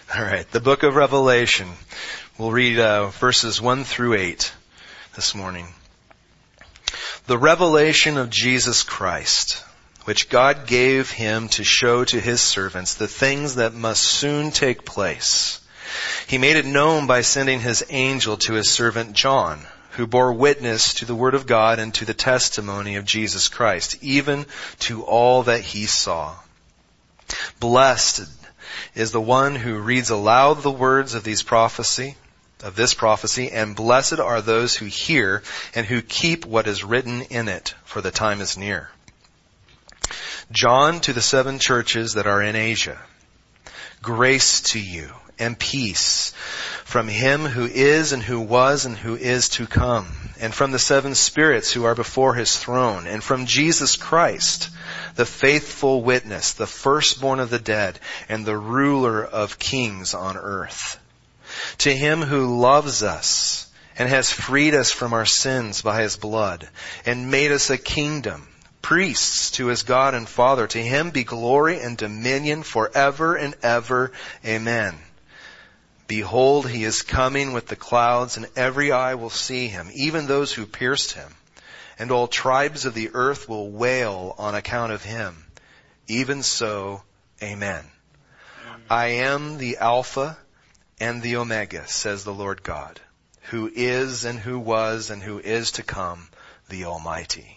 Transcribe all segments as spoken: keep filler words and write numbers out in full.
All right, the book of Revelation. We'll read uh, verses one through eight this morning. The revelation of Jesus Christ, which God gave him to show to his servants the things that must soon take place. He made it known by sending his angel to his servant John, who bore witness to the word of God and to the testimony of Jesus Christ, even to all that he saw. Blessed is the one who reads aloud the words of these prophecy, of this prophecy, and blessed are those who hear and who keep what is written in it, for the time is near. John to the seven churches that are in Asia. Grace to you and peace from him who is and who was and who is to come, and from the seven spirits who are before his throne, and from Jesus Christ, the faithful witness, the firstborn of the dead, and the ruler of kings on earth. To him who loves us and has freed us from our sins by his blood, and made us a kingdom, priests to his God and Father, to him be glory and dominion forever and ever. Amen. Behold, he is coming with the clouds, and every eye will see him, even those who pierced him. And all tribes of the earth will wail on account of him. Even so, amen. Amen. I am the Alpha and the Omega, says the Lord God, who is and who was and who is to come, the Almighty.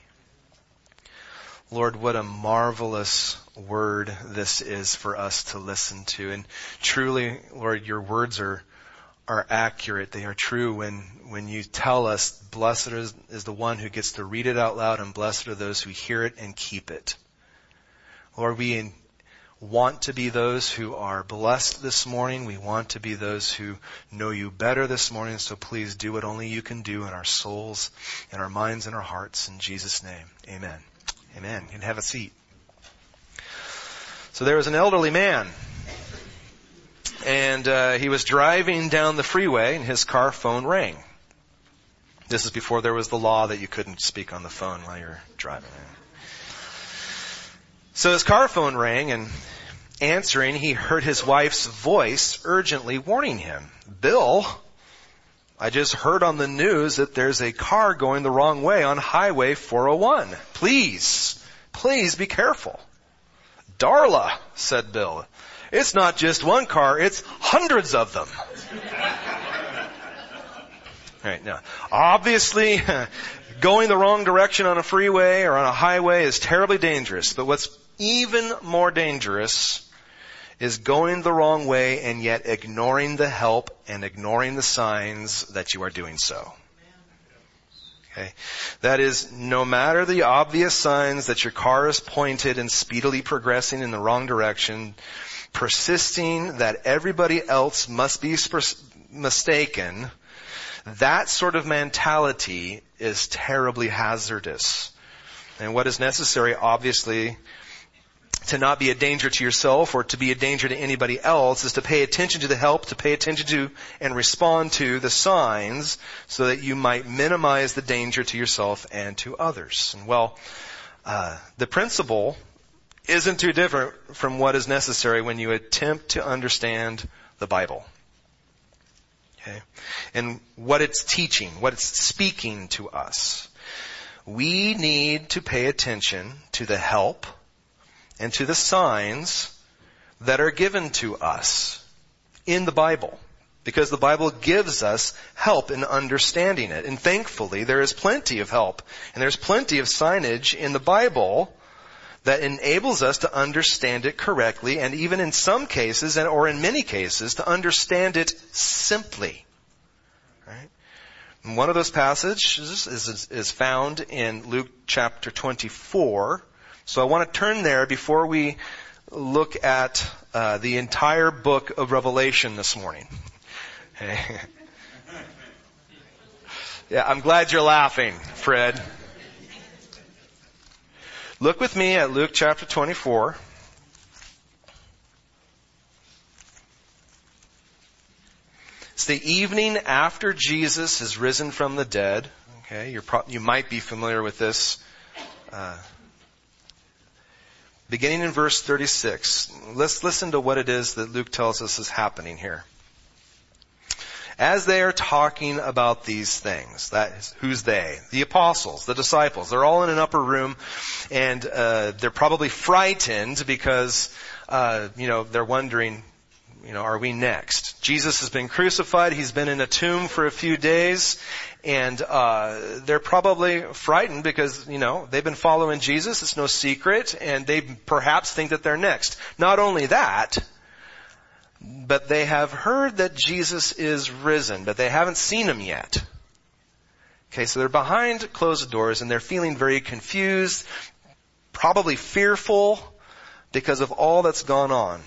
Lord, what a marvelous word this is for us to listen to. And truly, Lord, your words are are accurate. They are true when, when you tell us, blessed is, is the one who gets to read it out loud, and blessed are those who hear it and keep it. Lord, we want to be those who are blessed this morning. We want to be those who know you better this morning. So please do what only you can do in our souls, in our minds, and our hearts. In Jesus' name, amen. Amen. You can have a seat. So there was an elderly man, and uh, he was driving down the freeway, and his car phone rang. This is before there was the law that you couldn't speak on the phone while you're driving. So his car phone rang, and answering, he heard his wife's voice urgently warning him, "Bill, I just heard on the news that there's a car going the wrong way on Highway four oh one. Please, please be careful." "Darla," said Bill, "it's not just one car, it's hundreds of them." Right, now, obviously, going the wrong direction on a freeway or on a highway is terribly dangerous. But what's even more dangerous is going the wrong way and yet ignoring the help and ignoring the signs that you are doing so. Okay? That is, no matter the obvious signs that your car is pointed and speedily progressing in the wrong direction, persisting that everybody else must be mistaken, that sort of mentality is terribly hazardous. And what is necessary, obviously, to not be a danger to yourself or to be a danger to anybody else is to pay attention to the help, to pay attention to and respond to the signs so that you might minimize the danger to yourself and to others. And well, uh, the principle isn't too different from what is necessary when you attempt to understand the Bible. Okay? And what it's teaching, what it's speaking to us. We need to pay attention to the help and to the signs that are given to us in the Bible. Because the Bible gives us help in understanding it. And thankfully, there is plenty of help. And there's plenty of signage in the Bible that enables us to understand it correctly. And even in some cases, or in many cases, to understand it simply. Right? And one of those passages is, is, is found in Luke chapter twenty-four. So I want to turn there before we look at uh, the entire book of Revelation this morning. Yeah, I'm glad you're laughing, Fred. Look with me at Luke chapter twenty-four. It's the evening after Jesus has risen from the dead. Okay, you're pro- you might be familiar with this. Uh, beginning in verse thirty-six. Let's listen to what it is that Luke tells us is happening here. As they are talking about these things, that is, who's they? The apostles, the disciples. They're all in an upper room, and uh, they're probably frightened because, uh, you know, they're wondering, you know, are we next? Jesus has been crucified. He's been in a tomb for a few days, and uh, they're probably frightened because, you know, they've been following Jesus. It's no secret, and they perhaps think that they're next. Not only that, but they have heard that Jesus is risen, but they haven't seen him yet. Okay, so they're behind closed doors and they're feeling very confused, probably fearful because of all that's gone on.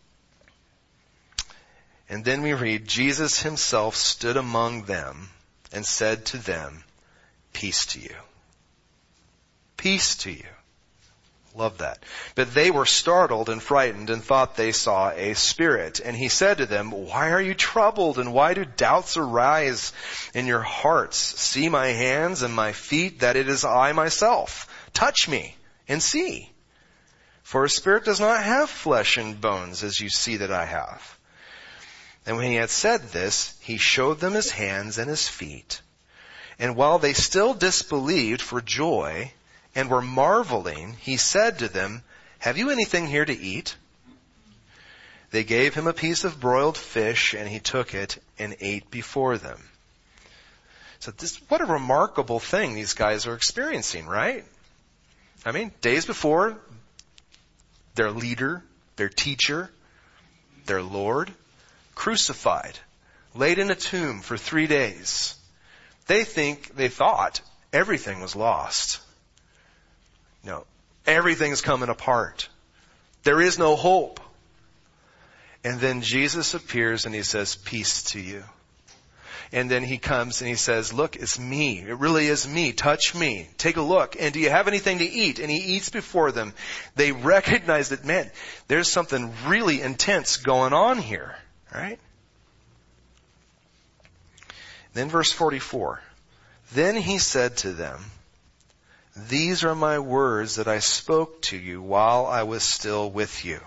And then we read, Jesus himself stood among them and said to them, peace to you. Peace to you. Love that. But they were startled and frightened and thought they saw a spirit. And he said to them, why are you troubled and why do doubts arise in your hearts? See my hands and my feet, that it is I myself. Touch me and see. For a spirit does not have flesh and bones as you see that I have. And when he had said this, he showed them his hands and his feet. And while they still disbelieved for joy, and were marveling, he said to them, have you anything here to eat? They gave him a piece of broiled fish, and he took it and ate before them. So this, what a remarkable thing these guys are experiencing, right? I mean, days before, their leader, their teacher, their Lord, crucified, laid in a tomb for three days. They think, they thought everything was lost. No, everything's coming apart. There is no hope. And then Jesus appears and he says, peace to you. And then he comes and he says, look, it's me. It really is me. Touch me. Take a look. And do you have anything to eat? And he eats before them. They recognize that, man, there's something really intense going on here. Right? Then verse forty-four. Then he said to them, these are my words that I spoke to you while I was still with you.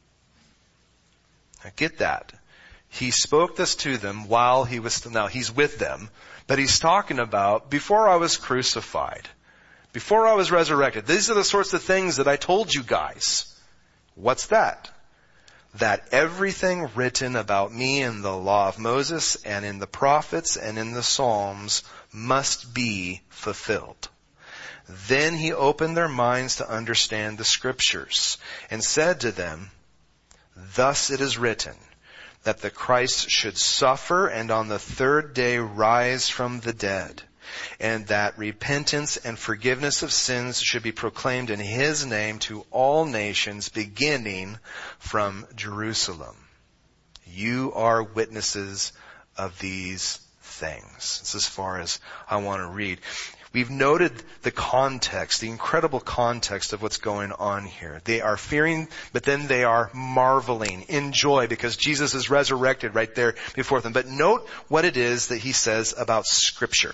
Now get that. He spoke this to them while he was still, now he's with them, but he's talking about before I was crucified, before I was resurrected. These are the sorts of things that I told you guys. What's that? That everything written about me in the law of Moses and in the prophets and in the Psalms must be fulfilled. Then he opened their minds to understand the scriptures and said to them, thus it is written that the Christ should suffer and on the third day rise from the dead, and that repentance and forgiveness of sins should be proclaimed in his name to all nations beginning from Jerusalem. You are witnesses of these things. This is as far as I want to read. We've noted the context, the incredible context of what's going on here. They are fearing, but then they are marveling in joy because Jesus is resurrected right there before them. But note what it is that he says about Scripture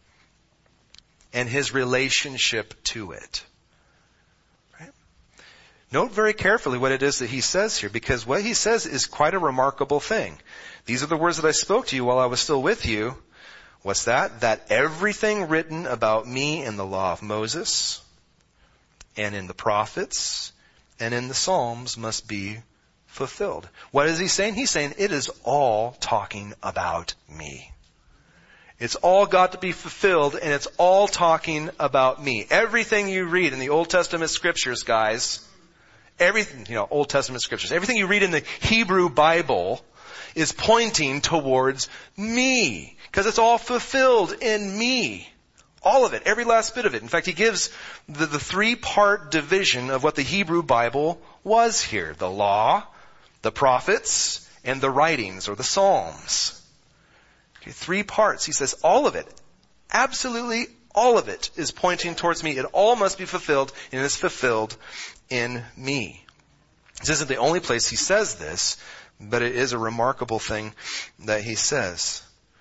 and his relationship to it. Right? Note very carefully what it is that he says here, because what he says is quite a remarkable thing. These are the words that I spoke to you while I was still with you. What's that? That everything written about me in the law of Moses and in the prophets and in the Psalms must be fulfilled. What is he saying? He's saying it is all talking about me. It's all got to be fulfilled and it's all talking about me. Everything you read in the Old Testament scriptures, guys, everything, you know, Old Testament scriptures, everything you read in the Hebrew Bible is pointing towards me. Because it's all fulfilled in me. All of it. Every last bit of it. In fact, he gives the, the three-part division of what the Hebrew Bible was here. The law, the prophets, and the writings or the Psalms. Okay, three parts. He says all of it, absolutely all of it is pointing towards me. It all must be fulfilled and is fulfilled in me. This isn't the only place he says this, but it is a remarkable thing that he says.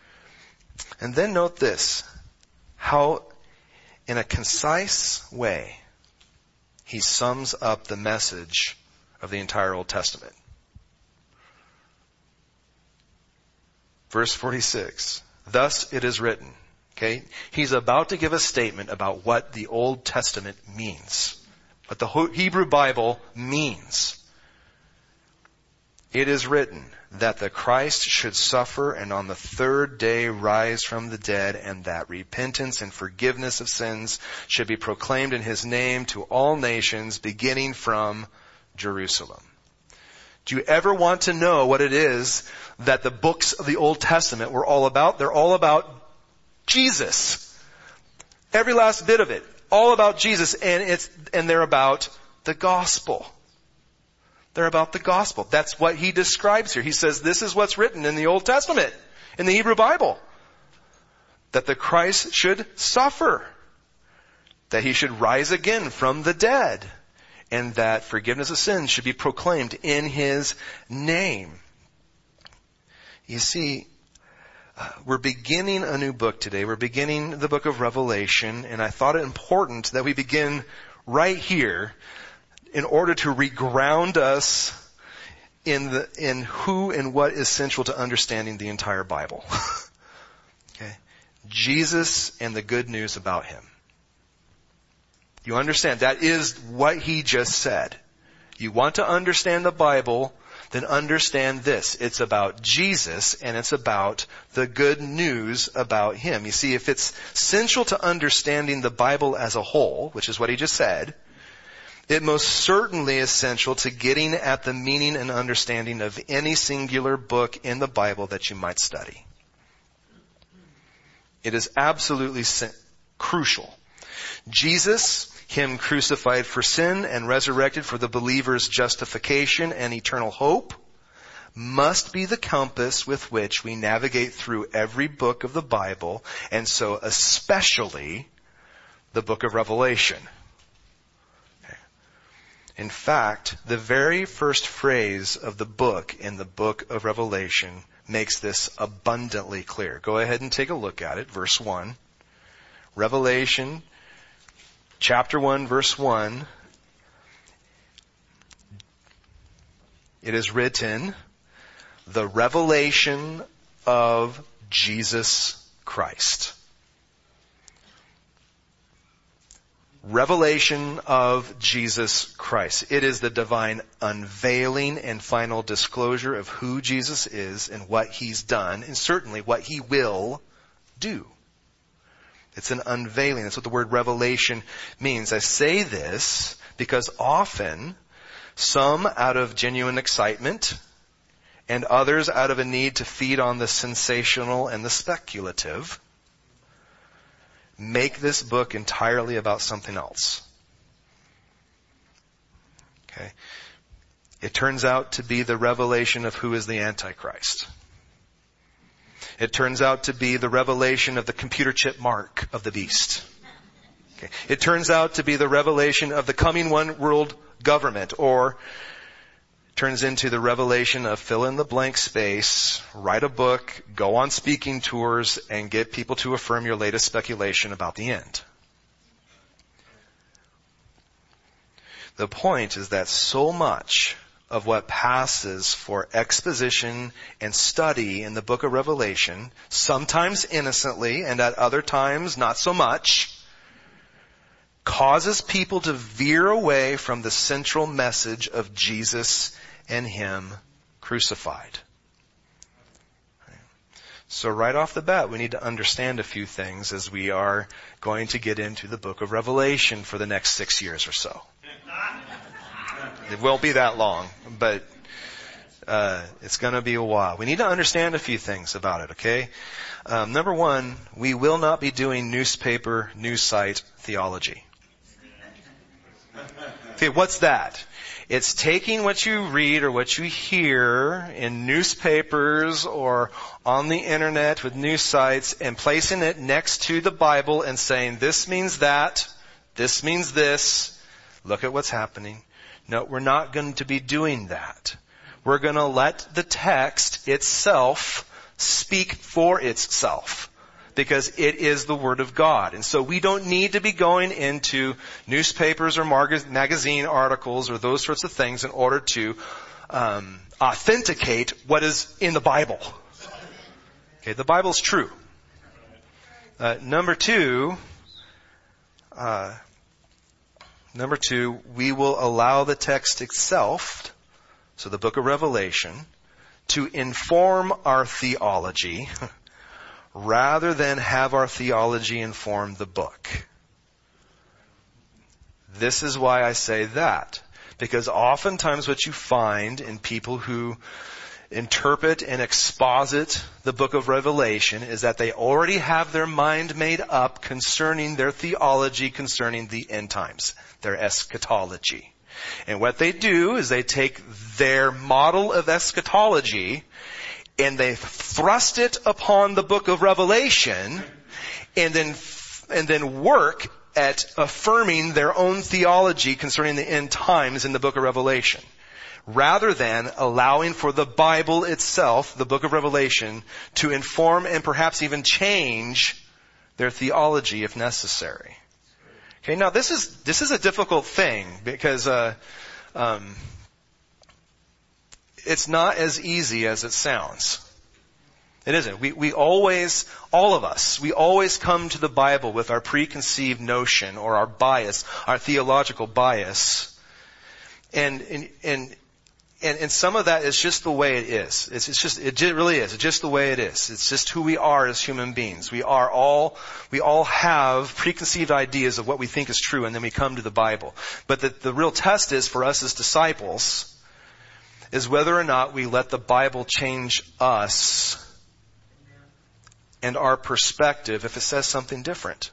And then note this, how in a concise way, he sums up the message of the entire Old Testament. Verse forty-six, thus it is written. Okay? He's about to give a statement about what the Old Testament means. What the Hebrew Bible means. It is written that the Christ should suffer and on the third day rise from the dead, and that repentance and forgiveness of sins should be proclaimed in his name to all nations, beginning from Jerusalem. Do you ever want to know what it is that the books of the Old Testament were all about? They're all about Jesus. Every last bit of it. All about Jesus, and it's, and they're about the gospel. They're about the gospel. That's what he describes here. He says this is what's written in the Old Testament, in the Hebrew Bible. That the Christ should suffer. That he should rise again from the dead. And that forgiveness of sins should be proclaimed in his name. You see, uh, we're beginning a new book today. We're beginning the book of Revelation, and I thought it important that we begin right here in order to reground us in the, in who and what is central to understanding the entire Bible. Okay? Jesus and the good news about him. You understand? That is what he just said. You want to understand the Bible, then understand this. It's about Jesus, and it's about the good news about him. You see, if it's central to understanding the Bible as a whole, which is what he just said, it most certainly is essential to getting at the meaning and understanding of any singular book in the Bible that you might study. It is absolutely crucial. Jesus, him crucified for sin and resurrected for the believer's justification and eternal hope, must be the compass with which we navigate through every book of the Bible, and so especially the book of Revelation. In fact, the very first phrase of the book in the book of Revelation makes this abundantly clear. Go ahead and take a look at it. Verse one. Revelation, chapter one, verse one. It is written, the revelation of Jesus Christ. Revelation of Jesus Christ. It is the divine unveiling and final disclosure of who Jesus is and what he's done, and certainly what he will do. It's an unveiling. That's what the word revelation means. I say this because often, some out of genuine excitement, and others out of a need to feed on the sensational and the speculative, make this book entirely about something else. Okay. It turns out to be the revelation of who is the Antichrist. It turns out to be the revelation of the computer chip mark of the beast. Okay. It turns out to be the revelation of the coming one world government, or turns into the revelation of fill in the blank space, write a book, go on speaking tours, and get people to affirm your latest speculation about the end. The point is that so much of what passes for exposition and study in the book of Revelation, sometimes innocently and at other times not so much, causes people to veer away from the central message of Jesus and him crucified. So right off the bat, we need to understand a few things as we are going to get into the book of Revelation for the next six years or so. It won't be that long, but uh, it's going to be a while. We need to understand a few things about it, okay? Um, number one, we will not be doing newspaper, news site theology. Okay, what's that? It's taking what you read or what you hear in newspapers or on the internet with news sites and placing it next to the Bible and saying, this means that, this means this, look at what's happening. No, we're not going to be doing that. We're going to let the text itself speak for itself. because it is the Word of God. And so we don't need to be going into newspapers or mag- magazine articles or those sorts of things in order to um, authenticate what is in the Bible. Okay, the Bible's true. Uh, number two, uh, number two, we will allow the text itself, so the book of Revelation, to inform our theology rather than have our theology inform the book. This is why I say that. Because oftentimes what you find in people who interpret and exposit the book of Revelation is that they already have their mind made up concerning their theology concerning the end times, their eschatology. And what they do is they take their model of eschatology and they thrust it upon the book of Revelation and then, and then work at affirming their own theology concerning the end times in the book of Revelation, rather than allowing for the Bible itself, the book of Revelation, to inform and perhaps even change their theology if necessary. Okay, now this is this is a difficult thing because uh, um, it's not as easy as it sounds. It isn't. We we always, all of us, we always come to the Bible with our preconceived notion or our bias, our theological bias, and and and and, and some of that is just the way it is. It's, it's just it really is. It's just the way it is. It's just who we are as human beings. We are all we all have preconceived ideas of what we think is true, and then we come to the Bible. But the the real test is for us as disciples is whether or not we let the Bible change us and our perspective if it says something different.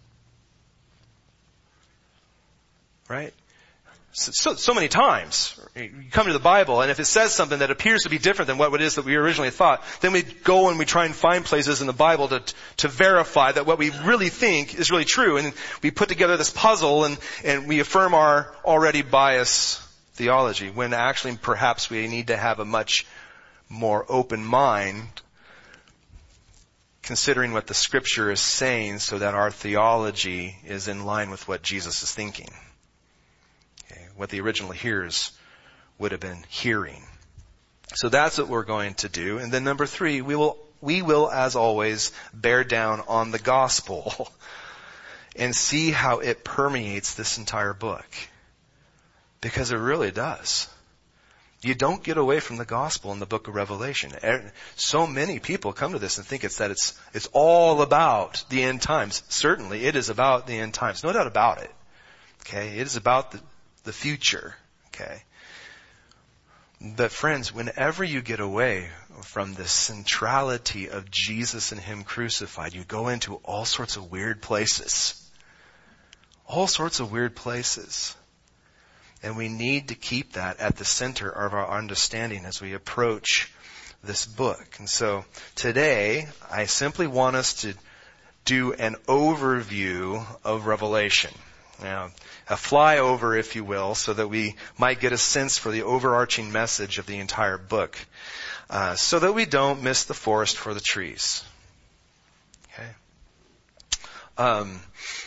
Right? So, so, so many times, you come to the Bible, and if it says something that appears to be different than what it is that we originally thought, then we go and we try and find places in the Bible to, to verify that what we really think is really true. And we put together this puzzle and, and we affirm our already biased theology, when actually perhaps we need to have a much more open mind considering what the Scripture is saying so that our theology is in line with what Jesus is thinking. Okay, what the original hearers would have been hearing. So that's what we're going to do. And then number three, we will, we will, as always, bear down on the gospel and see how it permeates this entire book. Because it really does. You don't get away from the gospel in the book of Revelation. So many people come to this and think it's that it's it's all about the end times. Certainly, it is about the end times. No doubt about it. Okay, it is about the, the future. Okay. But friends, whenever you get away from the centrality of Jesus and Him crucified, you go into all sorts of weird places. All sorts of weird places. And we need to keep that at the center of our understanding as we approach this book. And so today, I simply want us to do an overview of Revelation. Now, a flyover, if you will, so that we might get a sense for the overarching message of the entire book, uh, so that we don't miss the forest for the trees. Okay? Um,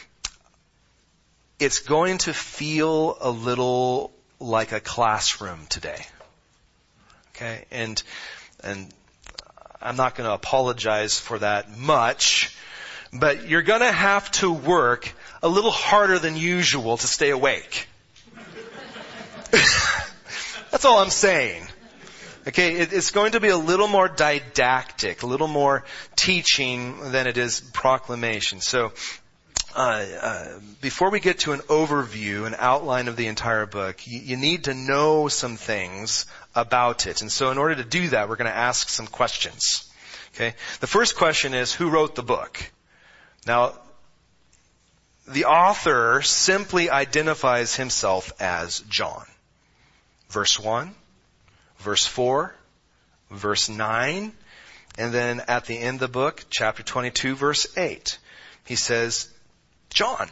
It's going to feel a little like a classroom today. Okay? And, and I'm not going to apologize for that much, but you're going to have to work a little harder than usual to stay awake. That's all I'm saying. Okay? It, it's going to be a little more didactic, a little more teaching than it is proclamation. So, Uh, uh, before we get to an overview, an outline of the entire book, you, you need to know some things about it. And so in order to do that, we're going to ask some questions. Okay? The first question is, who wrote the book? Now, the author simply identifies himself as John. Verse one, verse four, verse nine, and then at the end of the book, chapter twenty-two, verse eight, he says, John.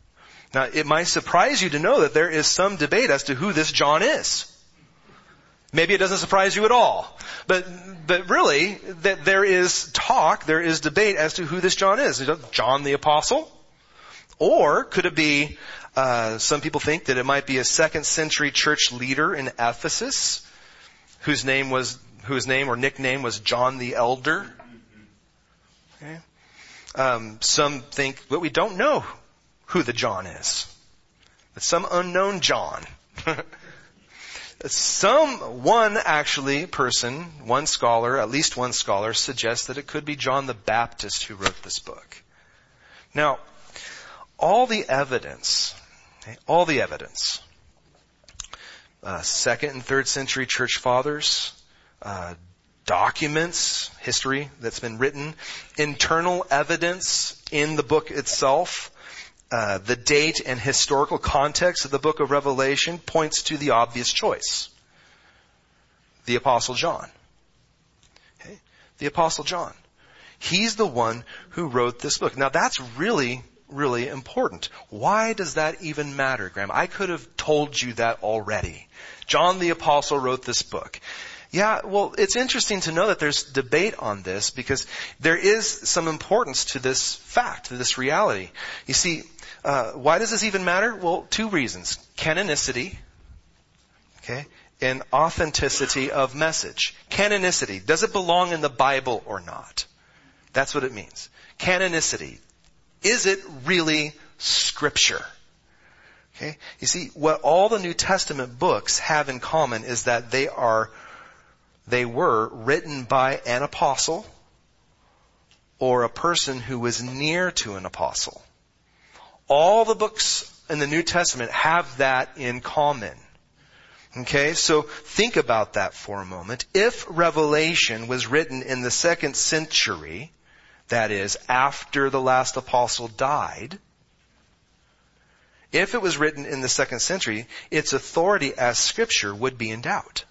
Now, it might surprise you to know that there is some debate as to who this John is. Maybe it doesn't surprise you at all. But, but really, that there is talk, there is debate as to who this John is. Is it John the Apostle? Or could it be, uh, some people think that it might be a second century church leader in Ephesus, whose name was, whose name or nickname was John the Elder. Okay. Um, some think, but we don't know who the John is. It's some unknown John. Some, one actually person, one scholar, at least one scholar, suggests that it could be John the Baptist who wrote this book. Now, all the evidence, okay, all the evidence, uh, second and third century church fathers, uh, documents, history that's been written, internal evidence in the book itself, Uh, the date and historical context of the book of Revelation points to the obvious choice. The Apostle John. Okay? The Apostle John. He's the one who wrote this book. Now that's really, really important. Why does that even matter, Graham? I could have told you that already. John the Apostle wrote this book. Yeah, well, it's interesting to know that there's debate on this because there is some importance to this fact, to this reality. You see, uh, why does this even matter? Well, two reasons. Canonicity, okay, and authenticity of message. Canonicity. Does it belong in the Bible or not? That's what it means. Canonicity. Is it really Scripture? Okay. You see, what all the New Testament books have in common is that they are They were written by an apostle or a person who was near to an apostle. All the books in the New Testament have that in common. Okay, so think about that for a moment. If Revelation was written in the second century, that is, after the last apostle died, if it was written in the second century, its authority as Scripture would be in doubt.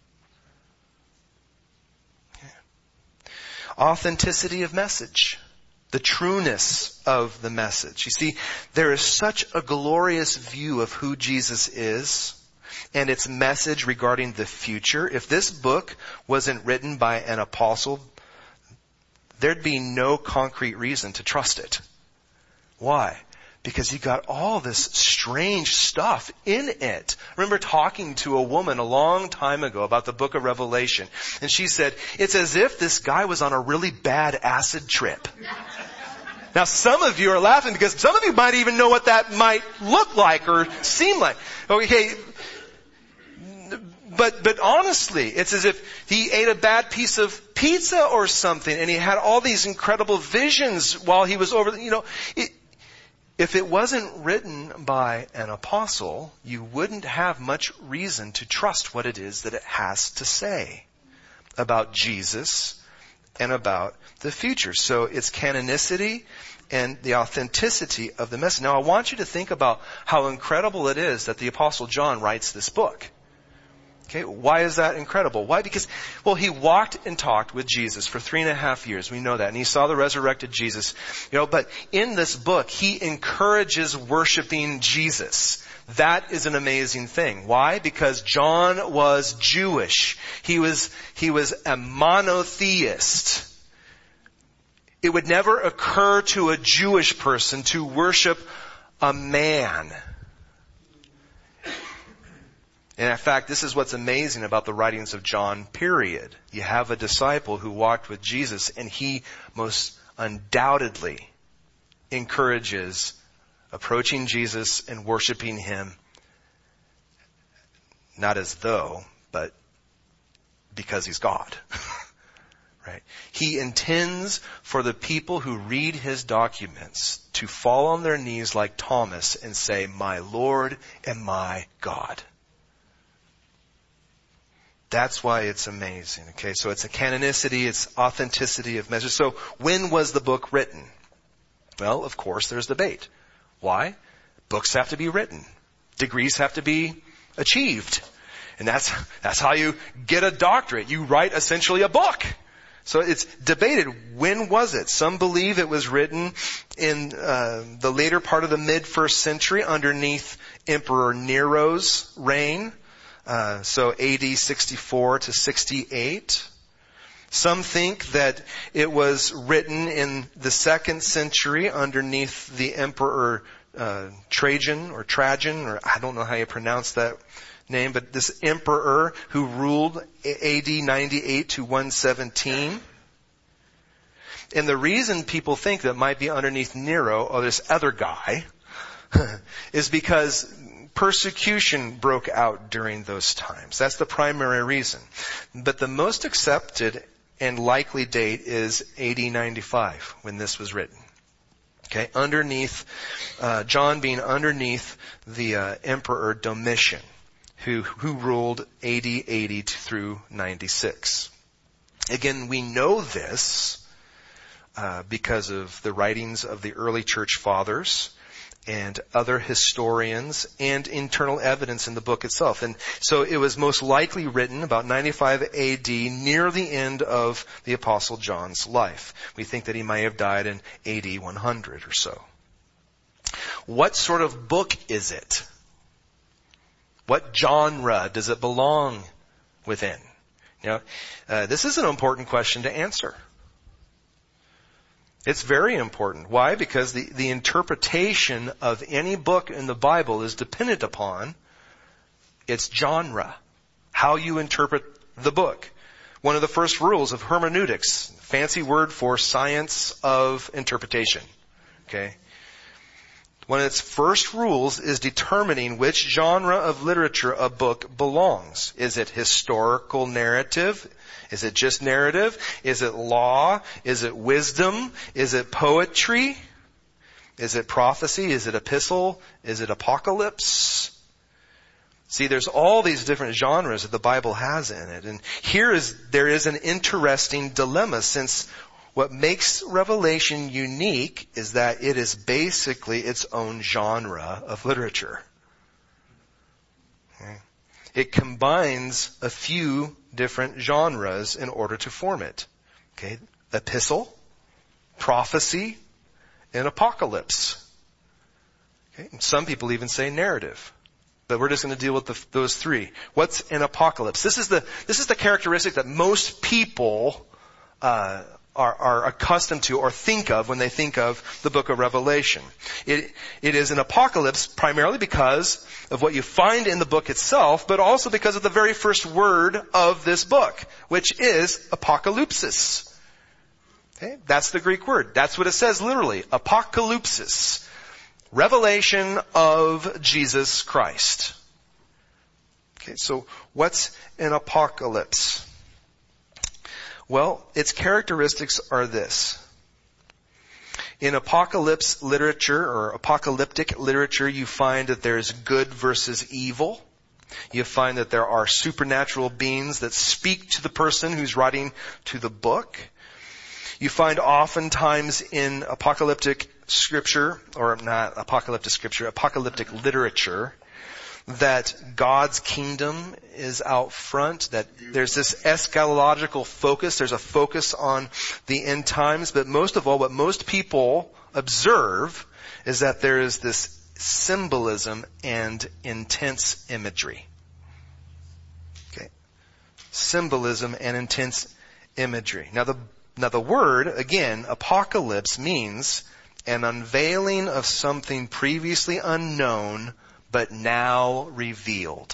Authenticity of message. The trueness of the message. You see, there is such a glorious view of who Jesus is and its message regarding the future. If this book wasn't written by an apostle, there'd be no concrete reason to trust it. Why? Because you got all this strange stuff in it. I remember talking to a woman a long time ago about the book of Revelation. And she said, it's as if this guy was on a really bad acid trip. Now some of you are laughing because some of you might even know what that might look like or seem like. Okay. But, but honestly, it's as if he ate a bad piece of pizza or something and he had all these incredible visions while he was over, you know, it, If it wasn't written by an apostle, you wouldn't have much reason to trust what it is that it has to say about Jesus and about the future. So it's canonicity and the authenticity of the message. Now I want you to think about how incredible it is that the Apostle John writes this book. Okay, why is that incredible? Why? Because, well, he walked and talked with Jesus for three and a half years. We know that. And he saw the resurrected Jesus. You know, but in this book, he encourages worshiping Jesus. That is an amazing thing. Why? Because John was Jewish. He was, he was a monotheist. It would never occur to a Jewish person to worship a man. And in fact, this is what's amazing about the writings of John, period. You have a disciple who walked with Jesus, and he most undoubtedly encourages approaching Jesus and worshiping him, not as though, but because he's God. Right? He intends for the people who read his documents to fall on their knees like Thomas and say, "My Lord and my God." That's why it's amazing. Okay, so it's a canonicity, it's authenticity of message. So when was the book written? Well, of course, there's debate. Why? Books have to be written. Degrees have to be achieved. And that's, that's how you get a doctorate. You write essentially a book. So it's debated. When was it? Some believe it was written in uh, the later part of the mid-first century underneath Emperor Nero's reign. Uh, so A D sixty-four to sixty-eight. Some think that it was written in the second century underneath the Emperor uh, Trajan or Trajan, or I don't know how you pronounce that name, but this emperor who ruled A D ninety-eight to one seventeen. And the reason people think that it might be underneath Nero or this other guy is because persecution broke out during those times. That's the primary reason. But the most accepted and likely date is A D ninety-five, when this was written. Okay, underneath, uh, John being underneath the uh, Emperor Domitian, who who ruled A D eighty through ninety-six. Again, we know this uh, because of the writings of the early church fathers and other historians and internal evidence in the book itself. And so it was most likely written about ninety-five A D, near the end of the Apostle John's life. We think that he might have died in A D one hundred or so. What sort of book is it? What genre does it belong within? You know, uh, this is an important question to answer. It's very important. Why? Because the, the interpretation of any book in the Bible is dependent upon its genre, how you interpret the book. One of the first rules of hermeneutics, fancy word for science of interpretation. Okay? One of its first rules is determining which genre of literature a book belongs. Is it historical narrative? Is it just narrative? Is it law? Is it wisdom? Is it poetry? Is it prophecy? Is it epistle? Is it apocalypse? See, there's all these different genres that the Bible has in it. And here is, there is an interesting dilemma, since what makes Revelation unique is that it is basically its own genre of literature. Okay? It combines a few different genres in order to form it. Okay? Epistle, prophecy, and apocalypse. Okay? And some people even say narrative. But we're just going to deal with the, those three. What's an apocalypse? This is the, this is the characteristic that most people, uh, Are, are accustomed to or think of when they think of the book of Revelation. It, it is an apocalypse primarily because of what you find in the book itself, but also because of the very first word of this book, which is apocalypsis. Okay? That's the Greek word. That's what it says literally. Apocalypsis. Revelation of Jesus Christ. Okay, so what's an apocalypse? Well, its characteristics are this. In apocalypse literature or apocalyptic literature, you find that there is good versus evil. You find that there are supernatural beings that speak to the person who's writing to the book. You find oftentimes in apocalyptic scripture, or not apocalyptic scripture, apocalyptic literature, that God's kingdom is out front, that there's this eschatological focus, there's a focus on the end times, but most of all, what most people observe is that there is this symbolism and intense imagery. Okay. Symbolism and intense imagery. Now the, now the word, again, apocalypse means an unveiling of something previously unknown but now revealed.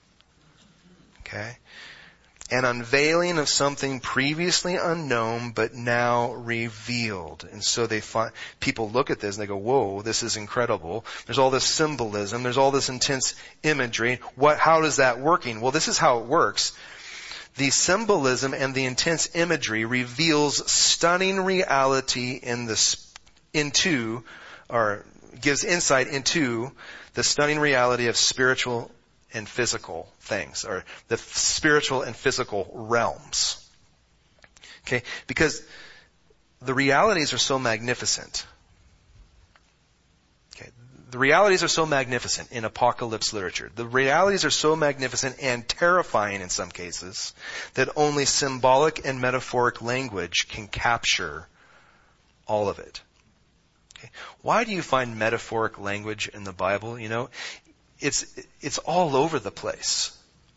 Okay? An unveiling of something previously unknown but now revealed. And so they find, people look at this and they go, whoa, this is incredible. There's all this symbolism, there's all this intense imagery. What, how is that working? Well, this is how it works. The symbolism and the intense imagery reveals stunning reality in the, into, or gives insight into the stunning reality of spiritual and physical things, or the spiritual and physical realms. Okay? Because the realities are so magnificent. Okay? The realities are so magnificent in apocalypse literature. The realities are so magnificent and terrifying in some cases that only symbolic and metaphoric language can capture all of it. Okay. Why do you find metaphoric language in the Bible? You know, it's, it's all over the place.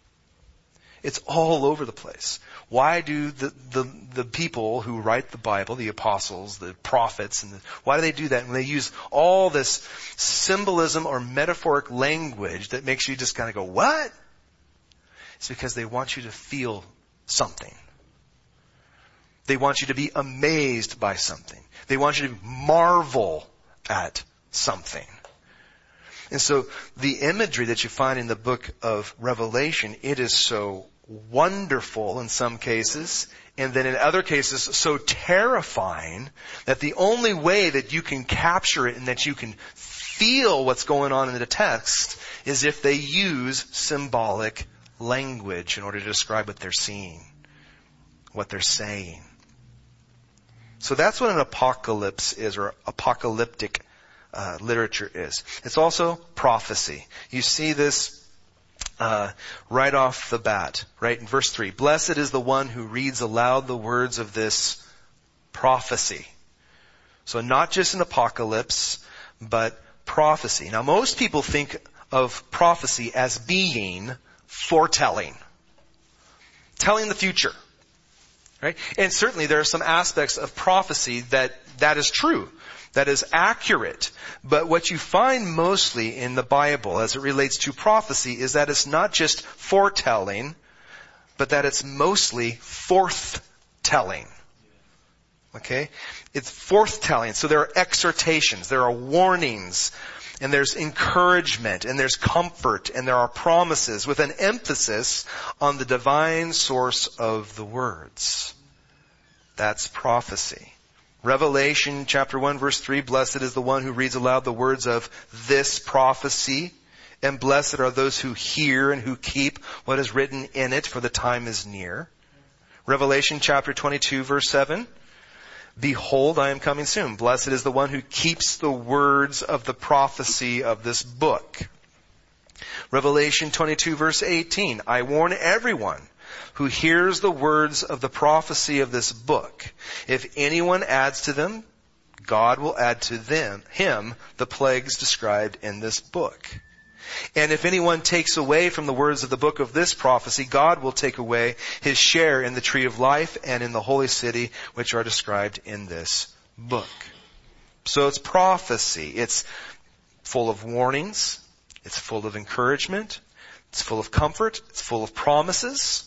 It's all over the place. Why do the, the, the people who write the Bible, the apostles, the prophets, and the, why do they do that? And they use all this symbolism or metaphoric language that makes you just kind of go, what? It's because they want you to feel something. They want you to be amazed by something. They want you to marvel at something. And so the imagery that you find in the book of Revelation, it is so wonderful in some cases, and then in other cases so terrifying that the only way that you can capture it and that you can feel what's going on in the text is if they use symbolic language in order to describe what they're seeing, what they're saying. So that's what an apocalypse is, or apocalyptic uh, literature is. It's also prophecy. You see this uh, right off the bat, right in verse three. Blessed is the one who reads aloud the words of this prophecy. So not just an apocalypse, but prophecy. Now most people think of prophecy as being foretelling, telling the future. Right? And certainly there are some aspects of prophecy that that is true, that is accurate. But what you find mostly in the Bible as it relates to prophecy is that it's not just foretelling, but that it's mostly forthtelling. Okay? It's forthtelling. So there are exhortations, there are warnings, and there's encouragement, and there's comfort, and there are promises with an emphasis on the divine source of the words. That's prophecy. Revelation chapter one verse three, blessed is the one who reads aloud the words of this prophecy, and blessed are those who hear and who keep what is written in it, for the time is near. Revelation chapter twenty-two verse seven, behold, I am coming soon. Blessed is the one who keeps the words of the prophecy of this book. Revelation twenty-two verse eighteen, I warn everyone who hears the words of the prophecy of this book. If anyone adds to them, God will add to them, him, the plagues described in this book. And if anyone takes away from the words of the book of this prophecy, God will take away his share in the tree of life and in the holy city, which are described in this book. So it's prophecy. It's full of warnings. It's full of encouragement. It's full of comfort. It's full of promises.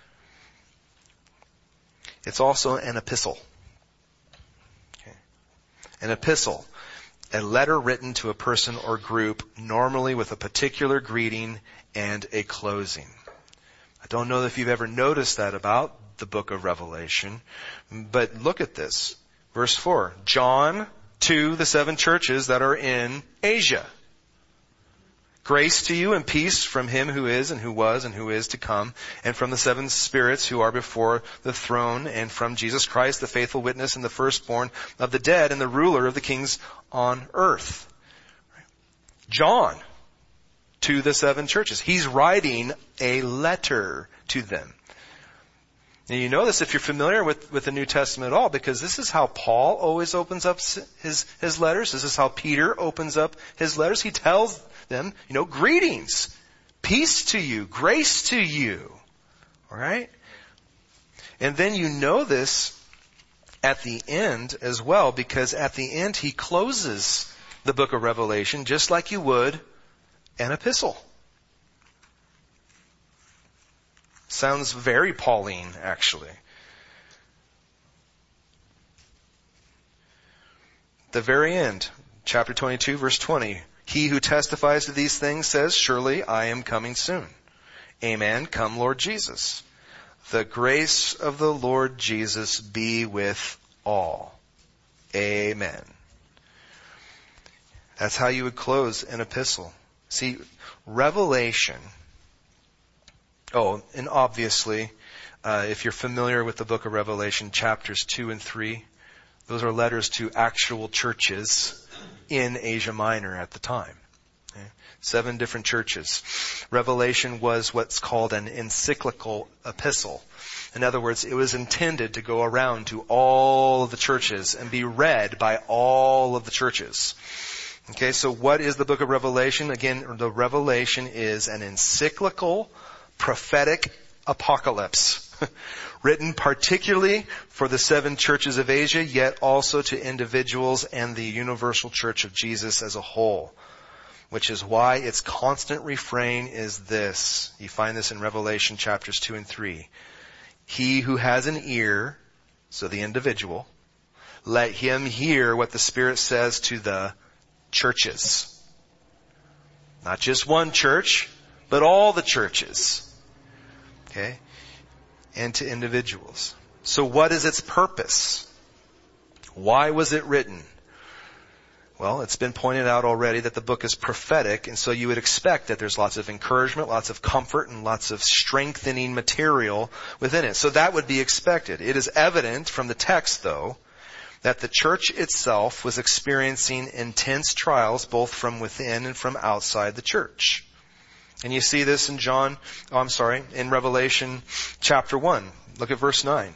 It's also an epistle. Okay. An epistle. A letter written to a person or group, normally with a particular greeting and a closing. I don't know if you've ever noticed that about the book of Revelation, but look at this. Verse four, John to the seven churches that are in Asia. Grace to you and peace from him who is and who was and who is to come, and from the seven spirits who are before the throne, and from Jesus Christ, the faithful witness and the firstborn of the dead and the ruler of the kings on earth. John to the seven churches. He's writing a letter to them. And you know this if you're familiar with, with the New Testament at all, because this is how Paul always opens up his, his letters. This is how Peter opens up his letters. He tells them, you know, greetings, peace to you, grace to you. All right? And then you know this at the end as well, because at the end he closes the book of Revelation just like you would an epistle. Sounds very Pauline, actually. The very end, chapter twenty-two, verse twenty. He who testifies to these things says, surely I am coming soon. Amen. Come, Lord Jesus. The grace of the Lord Jesus be with all. Amen. That's how you would close an epistle. See, Revelation. Oh, and obviously, uh, if you're familiar with the book of Revelation, chapters two and three, those are letters to actual churches in Asia Minor at the time. Okay? Seven different churches. Revelation was what's called an encyclical epistle. In other words, it was intended to go around to all of the churches and be read by all of the churches. Okay, so what is the book of Revelation? Again, the Revelation is an encyclical, prophetic apocalypse. Written particularly for the seven churches of Asia, yet also to individuals and the universal church of Jesus as a whole. Which is why its constant refrain is this. You find this in Revelation chapters two and three. He who has an ear, so the individual, let him hear what the Spirit says to the churches. Not just one church, but all the churches. Okay? And to individuals. So what is its purpose? Why was it written? Well, it's been pointed out already that the book is prophetic, and so you would expect that there's lots of encouragement, lots of comfort, and lots of strengthening material within it. So that would be expected. It is evident from the text, though, that the church itself was experiencing intense trials both from within and from outside the church. And you see this in John, oh, I'm sorry, in Revelation chapter one. Look at verse nine.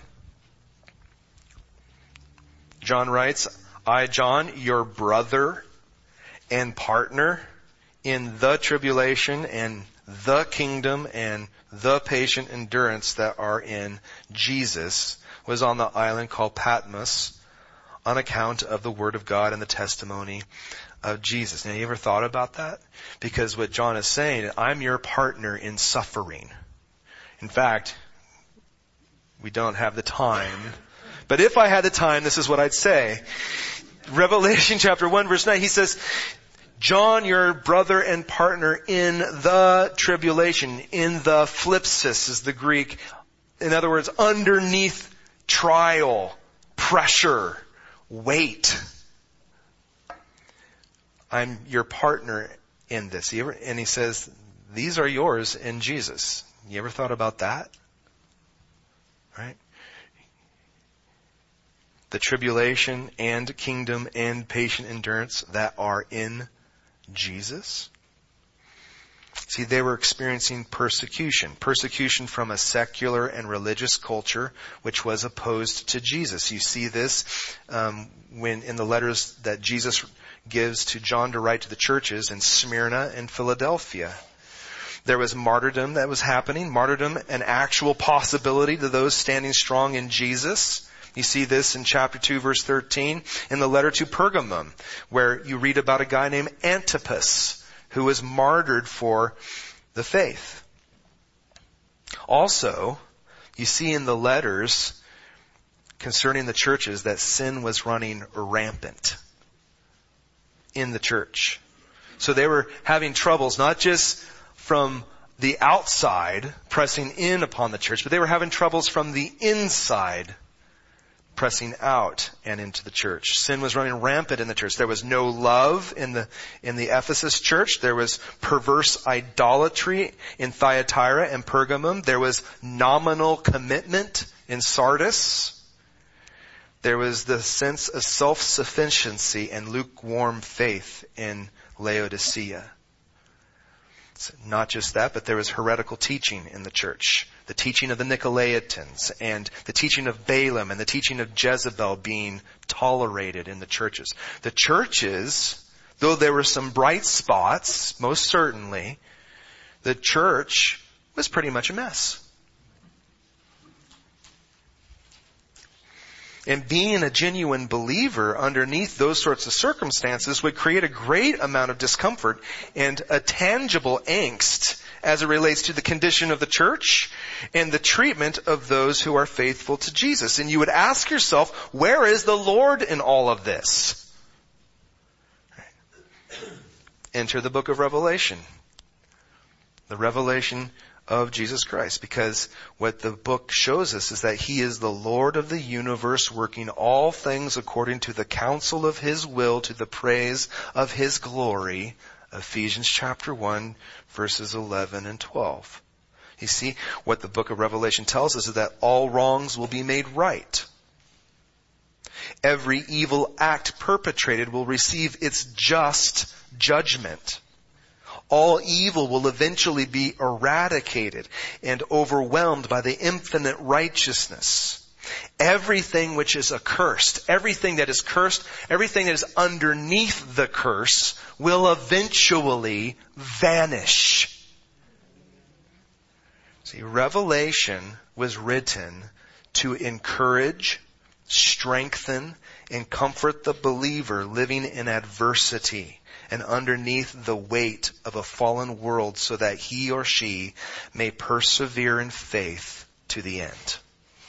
John writes, I, John, your brother and partner in the tribulation and the kingdom and the patient endurance that are in Jesus, was on the island called Patmos on account of the word of God and the testimony of Jesus. Now, you ever thought about that? Because what John is saying, I'm your partner in suffering. In fact, we don't have the time. But if I had the time, this is what I'd say. Revelation chapter one verse nine, he says, John, your brother and partner in the tribulation, in the phlipsis is the Greek. In other words, underneath trial, pressure, weight. I'm your partner in this. You ever, and he says, these are yours in Jesus. You ever thought about that? Right? The tribulation and kingdom and patient endurance that are in Jesus. See, they were experiencing persecution. Persecution from a secular and religious culture which was opposed to Jesus. You see this um, when in the letters that Jesus gives to John to write to the churches in Smyrna and Philadelphia. There was martyrdom that was happening. Martyrdom, an actual possibility to those standing strong in Jesus. You see this in chapter two, verse thirteen, in the letter to Pergamum, where you read about a guy named Antipas, who was martyred for the faith. Also, you see in the letters concerning the churches that sin was running rampant in the church. So they were having troubles, not just from the outside pressing in upon the church, but they were having troubles from the inside pressing out and into the church. Sin was running rampant in the church. There was no love in the in the Ephesus church. There was perverse idolatry in Thyatira and Pergamum. There was nominal commitment in Sardis. There was the sense of self-sufficiency and lukewarm faith in Laodicea. It's not just that, but there was heretical teaching in the church. The teaching of the Nicolaitans and the teaching of Balaam and the teaching of Jezebel being tolerated in the churches. The churches, though there were some bright spots, most certainly, the church was pretty much a mess. And being a genuine believer underneath those sorts of circumstances would create a great amount of discomfort and a tangible angst as it relates to the condition of the church and the treatment of those who are faithful to Jesus. And you would ask yourself, where is the Lord in all of this? Enter the book of Revelation. The revelation of Jesus Christ, because what the book shows us is that He is the Lord of the universe, working all things according to the counsel of His will, to the praise of His glory. Ephesians chapter one, verses eleven and twelve. You see, what the book of Revelation tells us is that all wrongs will be made right. Every evil act perpetrated will receive its just judgment. All evil will eventually be eradicated and overwhelmed by the infinite righteousness. Everything which is accursed, everything that is cursed, everything that is underneath the curse will eventually vanish. See, Revelation was written to encourage, strengthen, and comfort the believer living in adversity and underneath the weight of a fallen world so that he or she may persevere in faith to the end.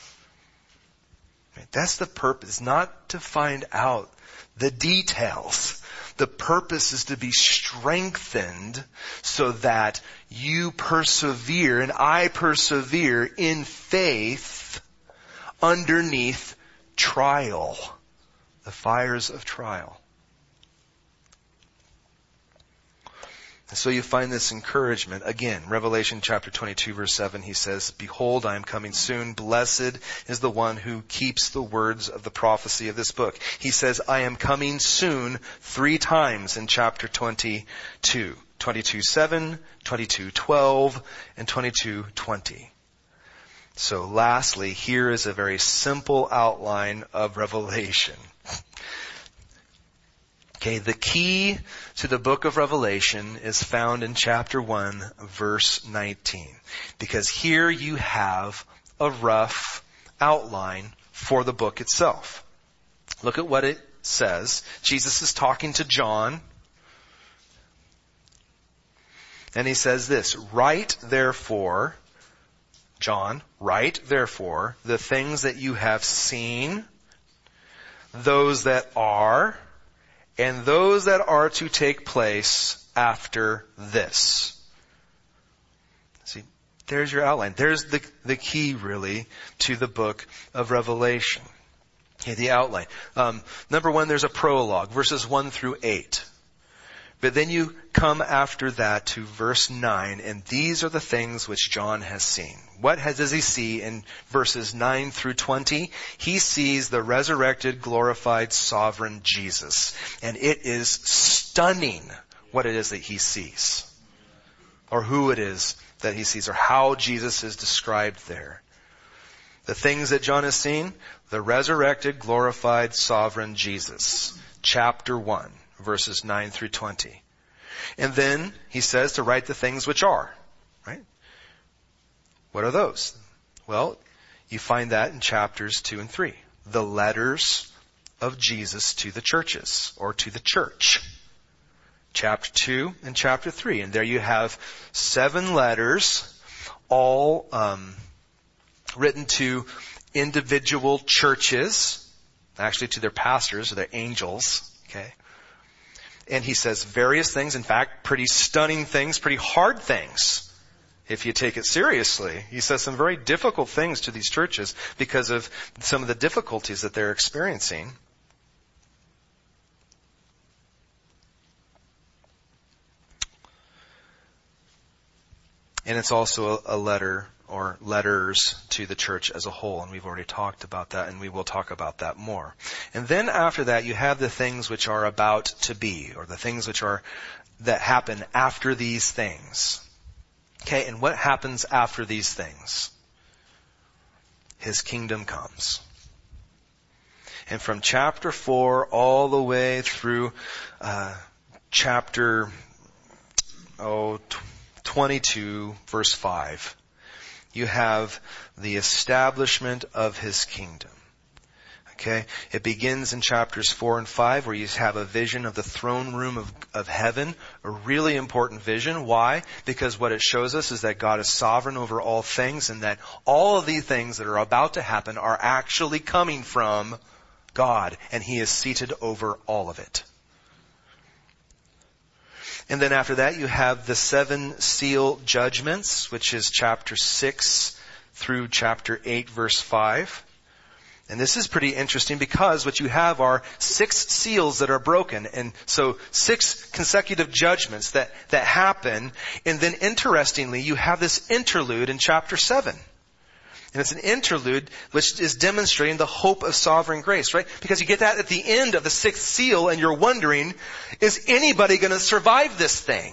That's the purpose, not to find out the details. The purpose is to be strengthened so that you persevere and I persevere in faith underneath trial, the fires of trial. And so you find this encouragement. Again, Revelation chapter twenty-two verse seven, he says, "Behold, I am coming soon. Blessed is the one who keeps the words of the prophecy of this book." He says, "I am coming soon," three times in chapter twenty-two. twenty-two seven, twenty-two twelve, and twenty-two twenty. So lastly, here is a very simple outline of Revelation. Okay, the key to the book of Revelation is found in chapter one, verse nineteen. Because here you have a rough outline for the book itself. Look at what it says. Jesus is talking to John. And he says this, "Write therefore, John, write therefore the things that you have seen, those that are, and those that are to take place after this." See, there's your outline. There's the, the key, really, to the book of Revelation. Okay, the outline. Um, number one, there's a prologue, verses one through eight. But then you come after that to verse nine, and these are the things which John has seen. What has, does he see in verses nine through twenty? He sees the resurrected, glorified, sovereign Jesus. And it is stunning what it is that he sees. Or who it is that he sees, or how Jesus is described there. The things that John has seen, the resurrected, glorified, sovereign Jesus. Chapter one. Verses nine through twenty. And then he says to write the things which are, right? What are those? Well, you find that in chapters two and three. The letters of Jesus to the churches, or to the church. Chapter two and chapter three. And there you have seven letters, all um, written to individual churches, actually to their pastors, or their angels, okay? And he says various things, in fact, pretty stunning things, pretty hard things, if you take it seriously. He says some very difficult things to these churches because of some of the difficulties that they're experiencing. And it's also a letter or letters to the church as a whole. And we've already talked about that, and we will talk about that more. And then after that, you have the things which are about to be, or the things which are, that happen after these things. Okay, and what happens after these things? His kingdom comes. And from chapter four all the way through uh, chapter oh, twenty-two, verse five, you have the establishment of his kingdom. Okay? It begins in chapters four and five where you have a vision of the throne room of, of heaven. A really important vision. Why? Because what it shows us is that God is sovereign over all things, and that all of these things that are about to happen are actually coming from God, and he is seated over all of it. And then after that, you have the seven seal judgments, which is chapter six through chapter eight, verse five. And this is pretty interesting because what you have are six seals that are broken. And so six consecutive judgments that, that happen. And then interestingly, you have this interlude in chapter seven. And it's an interlude which is demonstrating the hope of sovereign grace, right? Because you get that at the end of the sixth seal and you're wondering, is anybody going to survive this thing?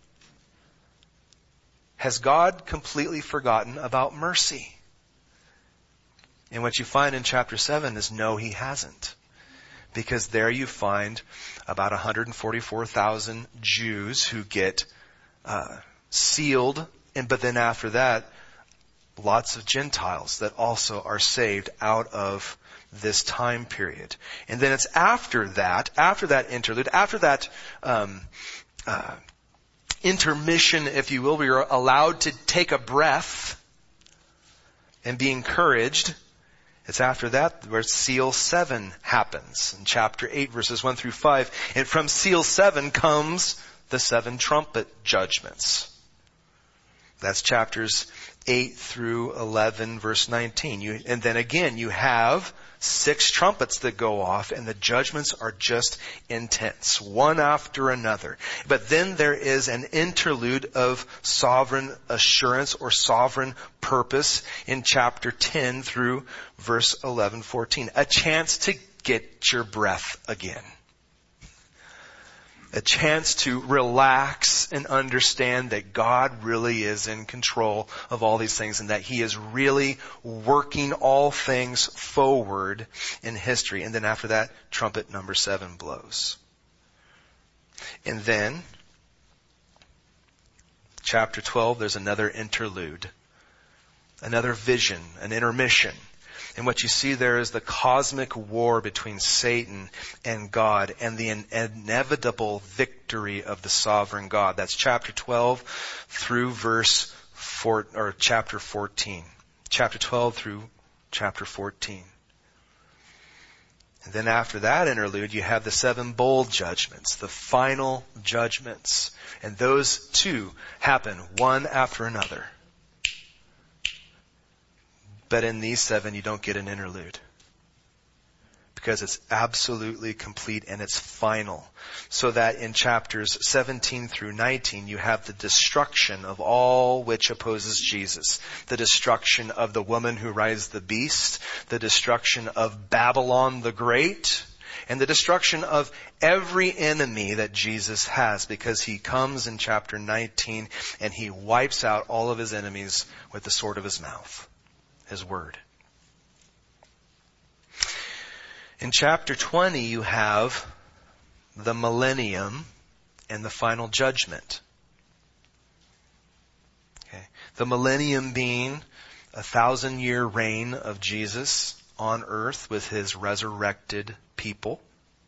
Has God completely forgotten about mercy? And what you find in chapter seven is no, he hasn't. Because there you find about one hundred forty-four thousand Jews who get uh, sealed, and but then after that, lots of Gentiles that also are saved out of this time period. And then it's after that, after that interlude, after that um, uh, intermission, if you will, we are allowed to take a breath and be encouraged. It's after that where seal seven happens in chapter eight, verses one through five. And from seal seven comes the seven trumpet judgments. That's chapters eight through eleven, verse nineteen. You, and then again, you have six trumpets that go off, and the judgments are just intense, one after another. But then there is an interlude of sovereign assurance or sovereign purpose in chapter ten through verse eleven, fourteen. A chance to get your breath again. A chance to relax and understand that God really is in control of all these things and that He is really working all things forward in history. And then after that, trumpet number seven blows. And then, chapter twelve, there's another interlude, another vision, an intermission. And what you see there is the cosmic war between Satan and God and the inevitable victory of the sovereign God. That's chapter twelve through verse four, or chapter fourteen. Chapter twelve through chapter fourteen. And then after that interlude, you have the seven bowl judgments, the final judgments. And those too happen one after another. But in these seven, you don't get an interlude. Because it's absolutely complete and it's final. So that in chapters seventeen through nineteen, you have the destruction of all which opposes Jesus. The destruction of the woman who rides the beast. The destruction of Babylon the Great. And the destruction of every enemy that Jesus has. Because He comes in chapter nineteen and He wipes out all of His enemies with the sword of His mouth. His word. In chapter twenty, you have the millennium and the final judgment. Okay. The millennium being a thousand year reign of Jesus on earth with His resurrected people.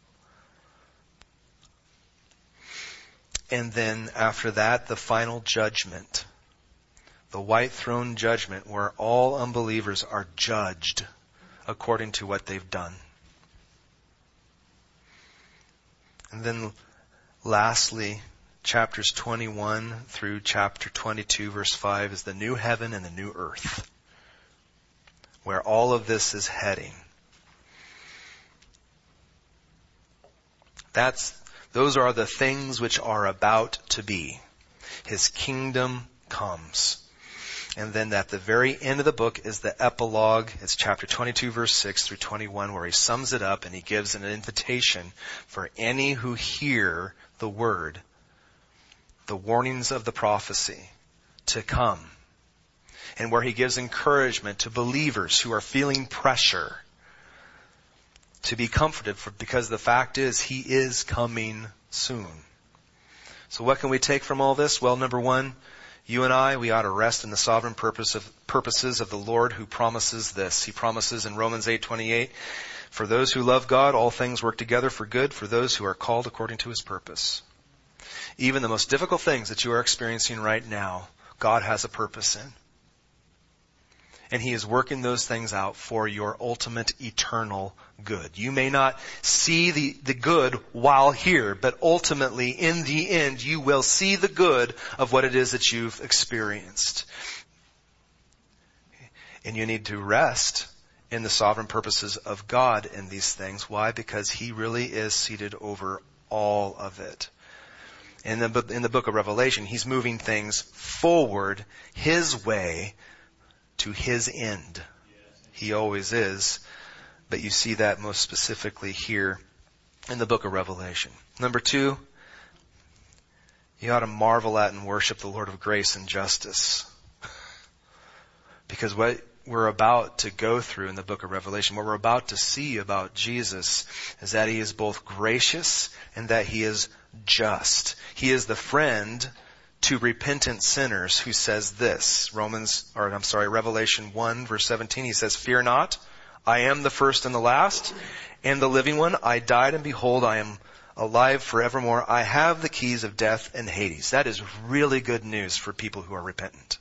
And then after that, the final judgment. The white throne judgment where all unbelievers are judged according to what they've done. And then lastly, chapters twenty-one through chapter twenty-two verse five is the new heaven and the new earth. Where all of this is heading. That's, those are the things which are about to be. His kingdom comes. And then at the very end of the book is the epilogue. It's chapter twenty-two, verse six through twenty-one, where He sums it up and He gives an invitation for any who hear the word, the warnings of the prophecy, to come. And where He gives encouragement to believers who are feeling pressure to be comforted, for, because the fact is He is coming soon. So what can we take from all this? Well, number one, you and I, we ought to rest in the sovereign purpose of, purposes of the Lord who promises this. He promises in Romans eight twenty-eight, for those who love God, all things work together for good for those who are called according to His purpose. Even the most difficult things that you are experiencing right now, God has a purpose in. And He is working those things out for your ultimate eternal good. You may not see the, the good while here, but ultimately, in the end, you will see the good of what it is that you've experienced. And you need to rest in the sovereign purposes of God in these things. Why? Because He really is seated over all of it. In the, in the book of Revelation, He's moving things forward His way to His end. He always is. But you see that most specifically here in the book of Revelation. Number two, you ought to marvel at and worship the Lord of grace and justice. Because what we're about to go through in the book of Revelation, what we're about to see about Jesus, is that He is both gracious and that He is just. He is the friend to repentant sinners who says this. Romans, or I'm sorry, Revelation one verse seventeen, he says, "Fear not, I am the first and the last, and the living one. I died, and behold, I am alive forevermore. I have the keys of death and Hades." That is really good news for people who are repentant.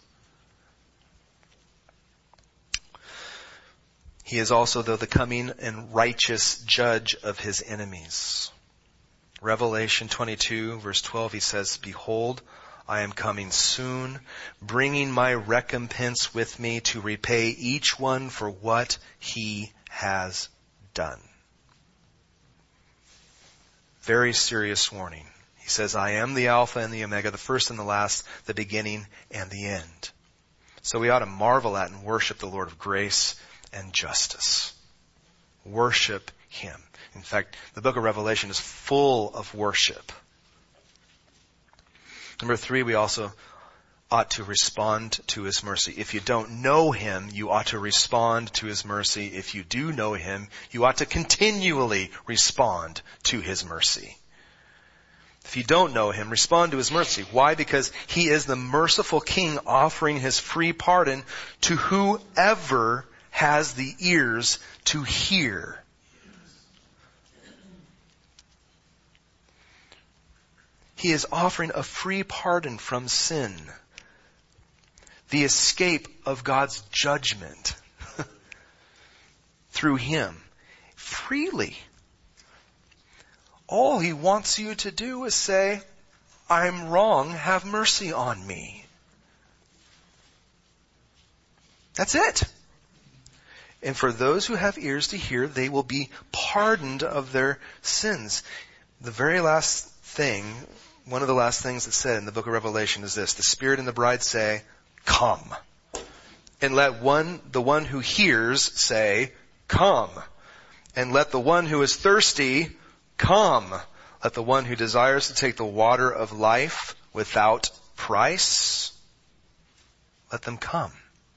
He is also, though, the coming and righteous judge of his enemies. Revelation twenty-two, verse twelve, he says, "Behold, I am coming soon, bringing my recompense with me to repay each one for what he has done." Very serious warning. He says, "I am the Alpha and the Omega, the first and the last, the beginning and the end." So we ought to marvel at and worship the Lord of grace and justice. Worship him. In fact, the book of Revelation is full of worship. Number three, we also ought to respond to his mercy. If you don't know him, you ought to respond to his mercy. If you do know him, you ought to continually respond to his mercy. If you don't know him, respond to his mercy. Why? Because he is the merciful king offering his free pardon to whoever has the ears to hear. He is offering a free pardon from sin, the escape of God's judgment through him, freely. All he wants you to do is say, "I'm wrong, have mercy on me." That's it. And for those who have ears to hear, they will be pardoned of their sins. The very last thing, one of the last things that's said in the book of Revelation is this: the Spirit and the bride say, "Come." And let one, the one who hears say, "Come." And let the one who is thirsty come. Let the one who desires to take the water of life without price, let them come.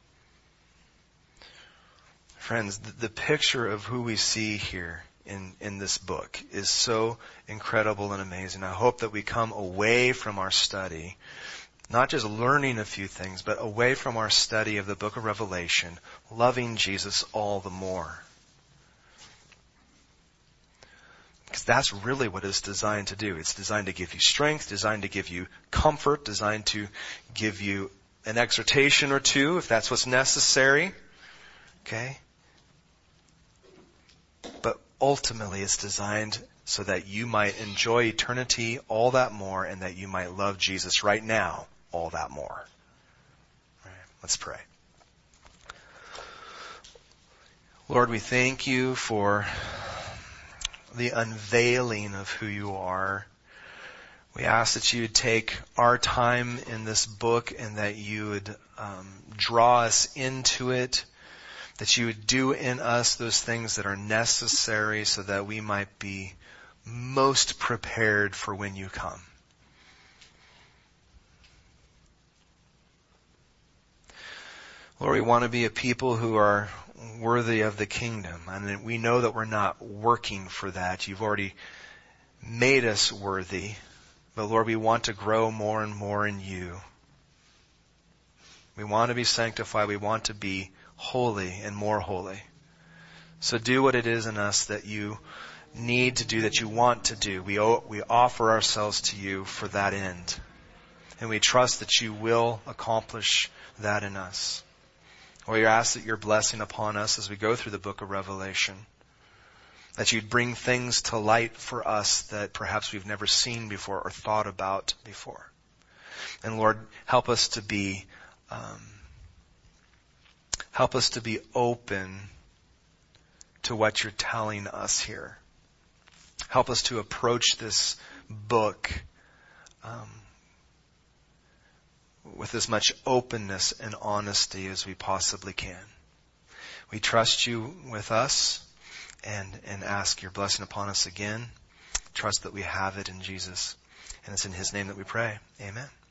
Friends, the picture of who we see here in, in this book is so incredible and amazing. I hope that we come away from our study, not just learning a few things, but away from our study of the book of Revelation, loving Jesus all the more. Because that's really what it's designed to do. It's designed to give you strength, designed to give you comfort, designed to give you an exhortation or two if that's what's necessary. Okay? But ultimately it's designed so that you might enjoy eternity all that more and that you might love Jesus right now all that more. All right, let's pray. Lord, we thank you for the unveiling of who you are. We ask that you would take our time in this book and that you would um, draw us into it, that you would do in us those things that are necessary so that we might be most prepared for when you come. Lord, we want to be a people who are worthy of the kingdom. And we know that we're not working for that. You've already made us worthy. But Lord, we want to grow more and more in you. We want to be sanctified. We want to be holy and more holy. So do what it is in us that you need to do, that you want to do. We owe, we offer ourselves to you for that end. And we trust that you will accomplish that in us. We ask that your blessing upon us as we go through the book of Revelation, that you'd bring things to light for us that perhaps we've never seen before or thought about before. And Lord, help us to be, um, help us to be open to what you're telling us here. Help us to approach this book um, with as much openness and honesty as we possibly can. We trust you with us and, and ask your blessing upon us again. Trust that we have it in Jesus. And it's in his name that we pray. Amen.